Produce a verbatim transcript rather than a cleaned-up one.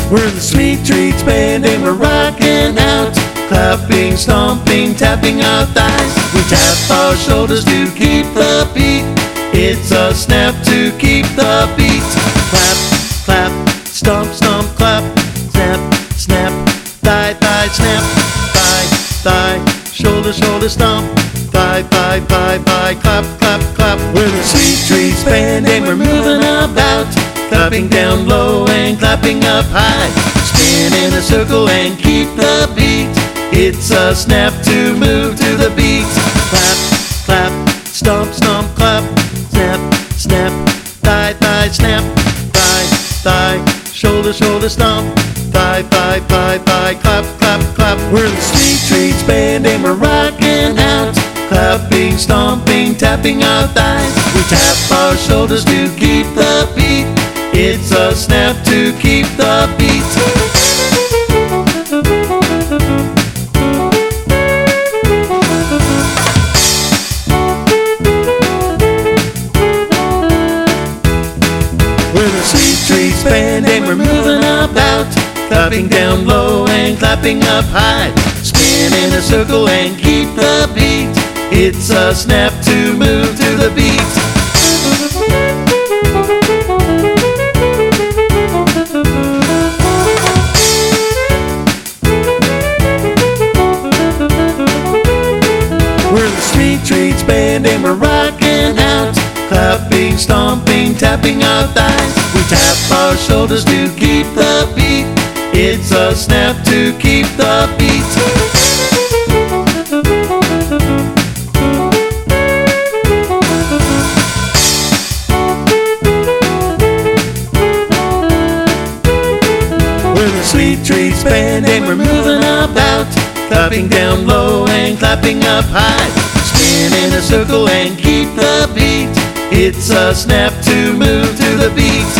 We're the Sweet Treats Band and we're rocking out, clapping, stomping, tapping our thighs. We tap our shoulders to keep the beat. It's a snap to keep the beat. Clap, clap, stomp, stomp, clap, snap, snap, thigh, thigh, snap, thigh, thigh, shoulder, shoulder, stomp, thigh, thigh, thigh, thigh, clap, clap, clap. We're the Sweet Treats Band and we're moving about, clapping down low and clapping up high. Spin in a circle and keep the beat. It's a snap to move to the beat. Clap, clap, stomp, stomp, clap, snap, snap, thigh, thigh, snap, thigh, thigh, shoulder, shoulder, stomp, thigh, thigh, thigh, thigh, clap, clap, clap. We're the Sweet Treats Band and we're rocking out, clapping, stomping, tapping our thighs. We tap our shoulders to keep the beat. It's a snap to keep the beat. We're the Sweet Treats Band and we're moving about, clapping down low and clapping up high. Spin in a circle and keep the beat. It's a snap to move to the beat. We're the Sweet Treats Band and we're rocking out, clapping, stomping, tapping our thighs. We tap our shoulders to keep the beat. It's a snap to keep the beat. We're the Sweet Treats Band and we're moving about, clapping down low and clapping up high. Spin in a circle and keep the beat. It's a snap to move to the beat.